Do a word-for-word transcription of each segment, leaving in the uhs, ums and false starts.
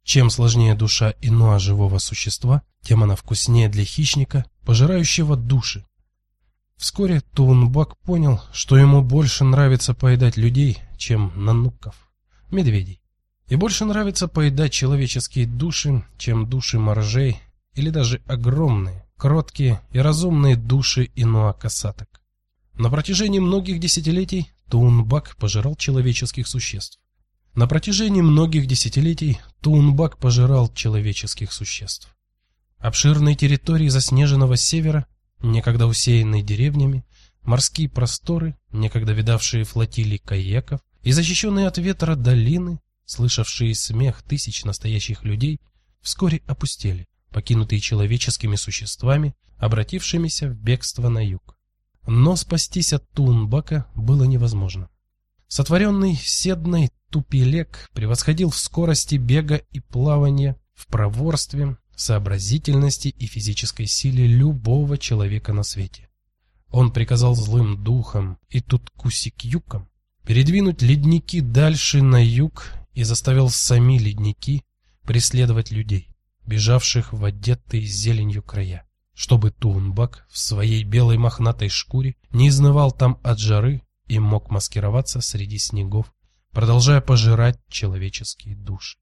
Чем сложнее душа иного живого существа, тем она вкуснее для хищника, пожирающего души. Вскоре Туунбак понял, что ему больше нравится поедать людей, чем нанукков, медведей. И больше нравится поедать человеческие души, чем души моржей или даже огромные, кроткие и разумные души инуа-касаток. На протяжении многих десятилетий Туунбак пожирал человеческих существ. На протяжении многих десятилетий Туунбак пожирал человеческих существ. Обширные территории заснеженного севера, некогда усеянные деревнями, морские просторы, некогда видавшие флотилии каяков, и защищенные от ветра долины, слышавшие смех тысяч настоящих людей, вскоре опустели, покинутые человеческими существами, обратившимися в бегство на юг. Но спастись от Туунбака было невозможно. Сотворенный седной Тупилек превосходил в скорости бега и плавания, в проворстве, сообразительности и физической силе любого человека на свете. Он приказал злым духам и Туткусикьюкам передвинуть ледники дальше на юг и заставил сами ледники преследовать людей, бежавших в одетые зеленью края, чтобы Туунбак в своей белой мохнатой шкуре не изнывал там от жары и мог маскироваться среди снегов, продолжая пожирать человеческие души.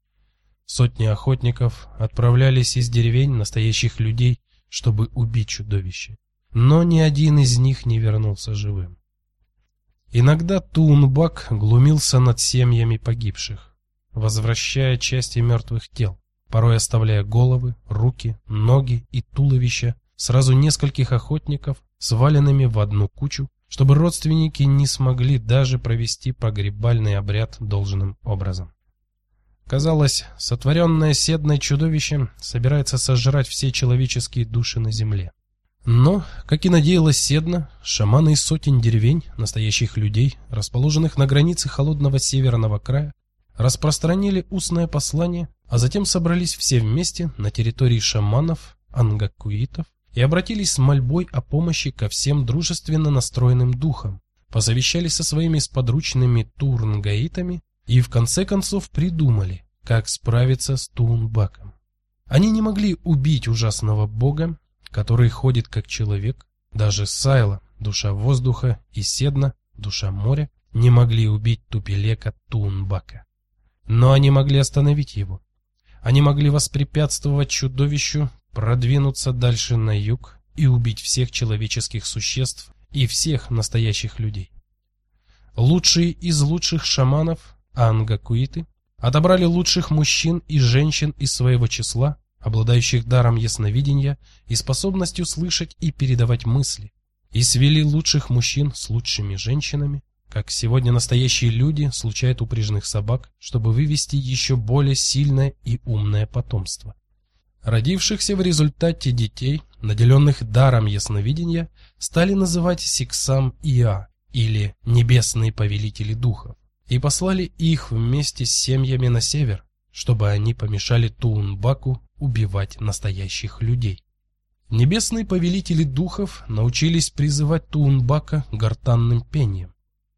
Сотни охотников отправлялись из деревень настоящих людей, чтобы убить чудовище, но ни один из них не вернулся живым. Иногда Туунбак глумился над семьями погибших, возвращая части мертвых тел, порой оставляя головы, руки, ноги и туловища сразу нескольких охотников, сваленными в одну кучу, чтобы родственники не смогли даже провести погребальный обряд должным образом. Казалось, сотворенное седной чудовище собирается сожрать все человеческие души на земле. Но, как и надеялась Седна, шаманы из сотен деревень, настоящих людей, расположенных на границе холодного северного края, распространили устное послание, а затем собрались все вместе на территории шаманов, ангакуитов, и обратились с мольбой о помощи ко всем дружественно настроенным духам, посовещались со своими сподручными турнгаитами и в конце концов придумали, как справиться с Туунбаком. Они не могли убить ужасного бога, который ходит как человек. Даже Сайла, душа воздуха, и Седна, душа моря, не могли убить Тупилека Туунбака. Но они могли остановить его. Они могли воспрепятствовать чудовищу продвинуться дальше на юг и убить всех человеческих существ и всех настоящих людей. Лучшие из лучших шаманов, ангакуиты, отобрали лучших мужчин и женщин из своего числа, обладающих даром ясновидения и способностью слышать и передавать мысли, и свели лучших мужчин с лучшими женщинами, как сегодня настоящие люди случают упряжных собак, чтобы вывести еще более сильное и умное потомство. Родившихся в результате детей, наделенных даром ясновидения, стали называть Сиксам-Иа, или небесные повелители духов, и послали их вместе с семьями на север, чтобы они помешали Туунбаку убивать настоящих людей. Небесные повелители духов научились призывать Туунбака гортанным пением,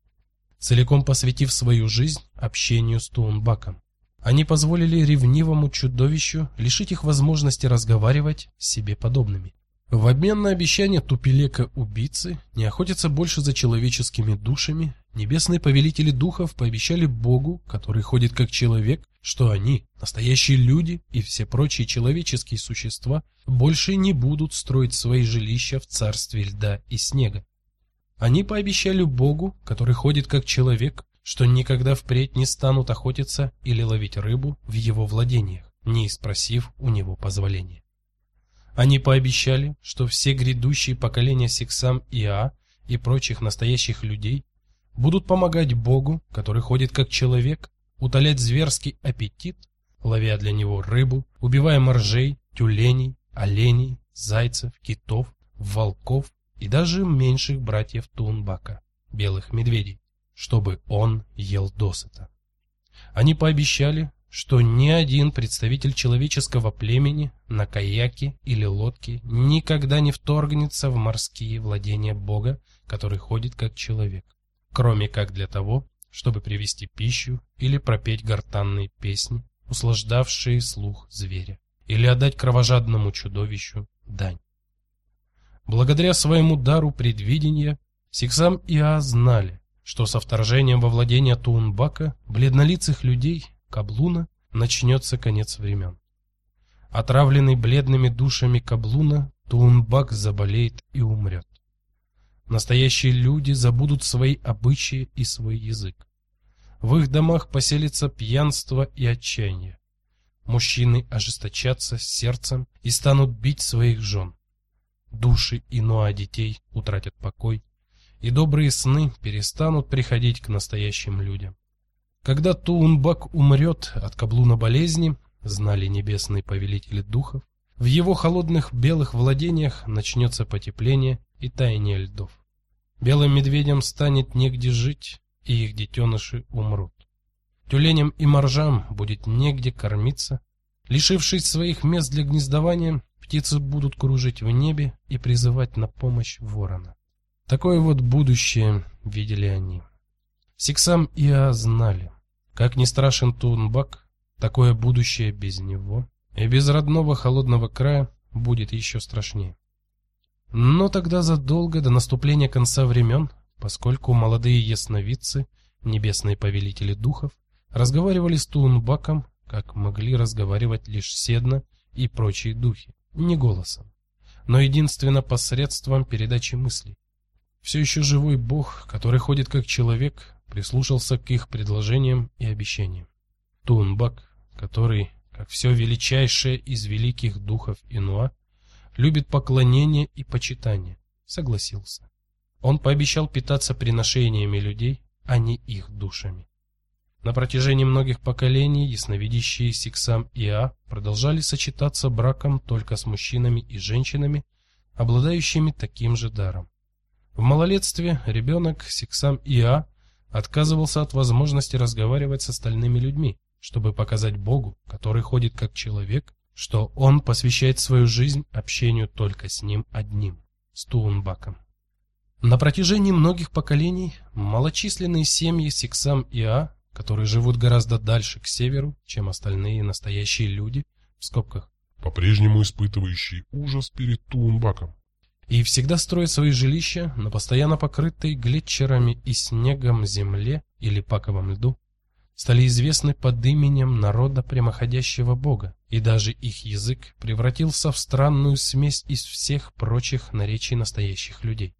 целиком посвятив свою жизнь общению с Туунбаком. Они позволили ревнивому чудовищу лишить их возможности разговаривать с себе подобными. В обмен на обещание Тупилека-убийцы не охотиться больше за человеческими душами, небесные повелители духов пообещали Богу, который ходит как человек, что они, настоящие люди и все прочие человеческие существа, больше не будут строить свои жилища в царстве льда и снега. Они пообещали Богу, который ходит как человек, что никогда впредь не станут охотиться или ловить рыбу в его владениях, не спросив у него позволения. Они пообещали, что все грядущие поколения Сиксам-Иа и прочих настоящих людей будут помогать Богу, который ходит как человек, утолять зверский аппетит, ловя для него рыбу, убивая моржей, тюленей, оленей, зайцев, китов, волков и даже меньших братьев Туунбака, белых медведей, чтобы он ел досыта. Они пообещали, что ни один представитель человеческого племени на каяке или лодке никогда не вторгнется в морские владения Бога, который ходит как человек, кроме как для того, чтобы привезти пищу или пропеть гортанные песни услаждавшие слух зверя, или отдать кровожадному чудовищу дань. Благодаря своему дару предвидения Сиксам и Аа знали, что со вторжением во владение Туунбака бледнолицых людей Каблуна начнется конец времен. Отравленный бледными душами Каблуна, Туунбак заболеет и умрет. Настоящие люди забудут свои обычаи и свой язык. В их домах поселится пьянство и отчаяние. Мужчины ожесточатся сердцем и станут бить своих жен. Души Инуа детей утратят покой, и добрые сны перестанут приходить к настоящим людям. Когда Туунбак умрет от Каблуна болезни, знали небесные повелители духов, в его холодных белых владениях начнется потепление и таяние льдов. Белым медведям станет негде жить, и их детеныши умрут. Тюленям и моржам будет негде кормиться. Лишившись своих мест для гнездования, птицы будут кружить в небе и призывать на помощь ворона. Такое вот будущее видели они. Сиксам и Аа знали, как не страшен Туунбак, такое будущее без него и без родного холодного края будет еще страшнее. Но тогда задолго до наступления конца времен, поскольку молодые ясновидцы, небесные повелители духов, разговаривали с Туунбаком, как могли разговаривать лишь Седна и прочие духи, не голосом, но единственно посредством передачи мыслей. Все еще живой бог, который ходит как человек, прислушался к их предложениям и обещаниям. Туунбак, который, как все величайшее из великих духов Инуа, любит поклонение и почитание, согласился. Он пообещал питаться приношениями людей, а не их душами. На протяжении многих поколений ясновидящие Сиксам и Аа продолжали сочетаться браком только с мужчинами и женщинами, обладающими таким же даром. В малолетстве ребенок Сиксам и Аа отказывался от возможности разговаривать с остальными людьми, чтобы показать Богу, который ходит как человек, что он посвящает свою жизнь общению только с ним одним, с Туунбаком. На протяжении многих поколений малочисленные семьи Сиксам и Аа, которые живут гораздо дальше к северу, чем остальные настоящие люди, в скобках, по-прежнему испытывающие ужас перед Туунбаком, и всегда строят свои жилища на постоянно покрытой глетчерами и снегом земле или паковом льду, стали известны под именем народа прямоходящего бога, и даже их язык превратился в странную смесь из всех прочих наречий настоящих людей.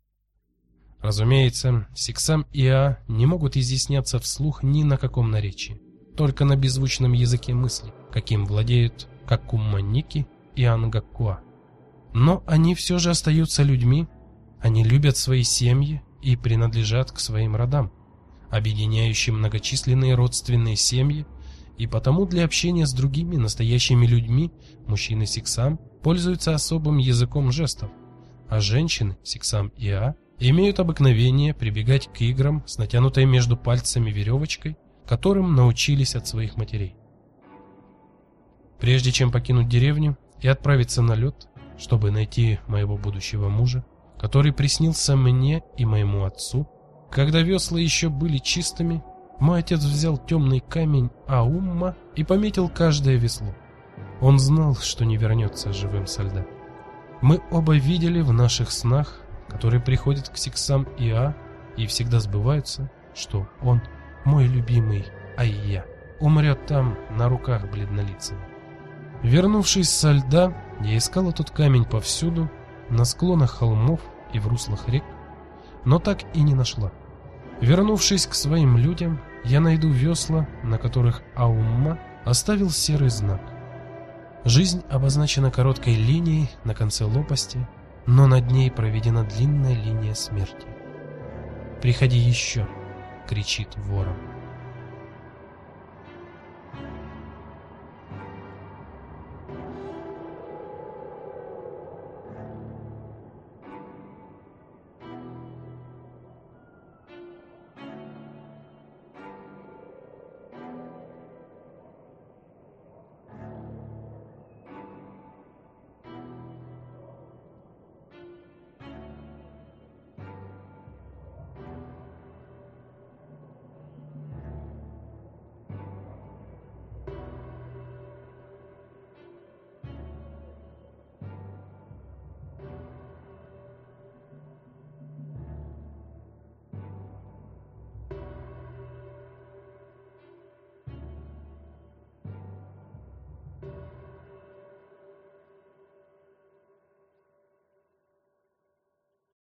Разумеется, Сиксам и Аа не могут изъясняться вслух ни на каком наречии, только на беззвучном языке мысли, каким владеют Какумманики и Ангаккуа. Но они все же остаются людьми, они любят свои семьи и принадлежат к своим родам, объединяющим многочисленные родственные семьи, и потому для общения с другими настоящими людьми мужчины Сиксам пользуются особым языком жестов, а женщины Сиксам и Аа имеют обыкновение прибегать к играм с натянутой между пальцами веревочкой, которым научились от своих матерей. Прежде чем покинуть деревню и отправиться на лед, чтобы найти моего будущего мужа, который приснился мне и моему отцу, когда весла еще были чистыми, мой отец взял темный камень Аумма и пометил каждое весло. Он знал, что не вернется живым со льда. Мы оба видели в наших снах, которые приходят к Сиксам и Аа и всегда сбываются, что он, мой любимый Айя, умрет там на руках бледнолицего. Вернувшись со льда, я искал этот камень повсюду, на склонах холмов и в руслах рек, но так и не нашла. Вернувшись к своим людям, я найду весла, на которых Аумма оставил серый знак. Жизнь обозначена короткой линией на конце лопасти, но над ней проведена длинная линия смерти. «Приходи еще!» — кричит ворон.